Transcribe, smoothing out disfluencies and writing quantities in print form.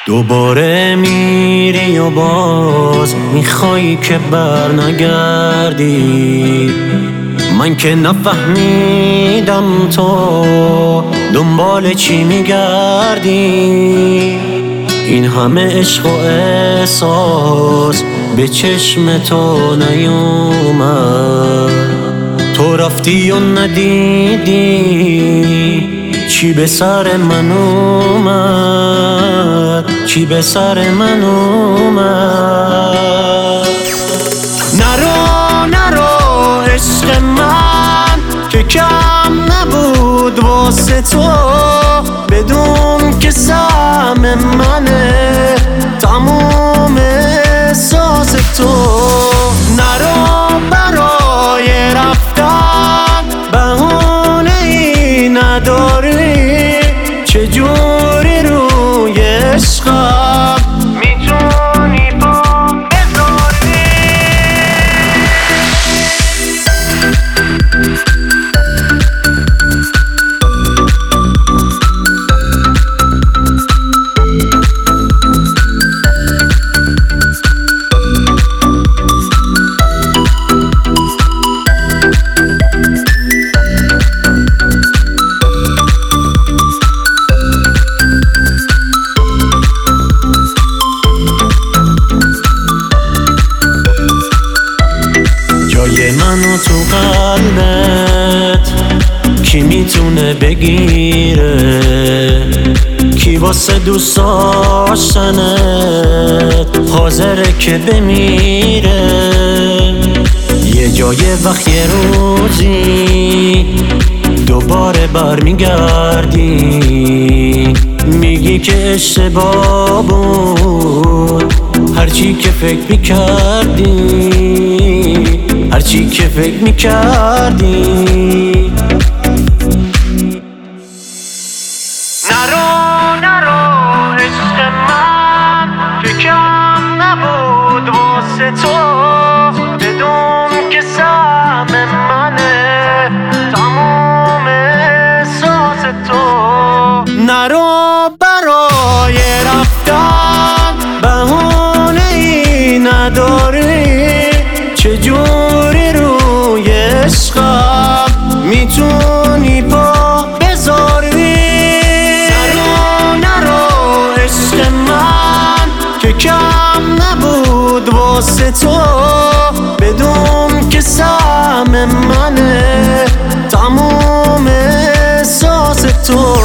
دوباره میری و باز میخوایی که بر نگردی. من که نفهمیدم تو دنبال چی میگردی. این همه عشق و احساس به چشم تو نیومد. تو رفتی و ندیدی چی به سر من اومد، چی به سر من اومد. نرو نرو عشق من که کم نبود واسه تو، بدون که سهم منه تموم احساس تو. نرو برای رفتن بهونه ای نداری، چجوری روی عشقم میتونی پا بذاری. جای منو تو قلبت کی میتونه بگیره؟ کی واسه دوست داشتنت حاضره که بمیره؟ یه جای وقت یه روزی دوباره برمیگردی، میگی که اشتباه بود هرچی که فکر میکردی، هرچی که فکر میکردی. نرو نرو عشق من که کم نبود واسه تو، بدون که سهم منه تموم احساس تو. نرو برای رفتن بهونه ای نداری، چجوری روی عشقم میتونی پا بذاری. نرو نرو عشق من که کم نبود واسه تو، بدون که سهم منه تموم احساس تو.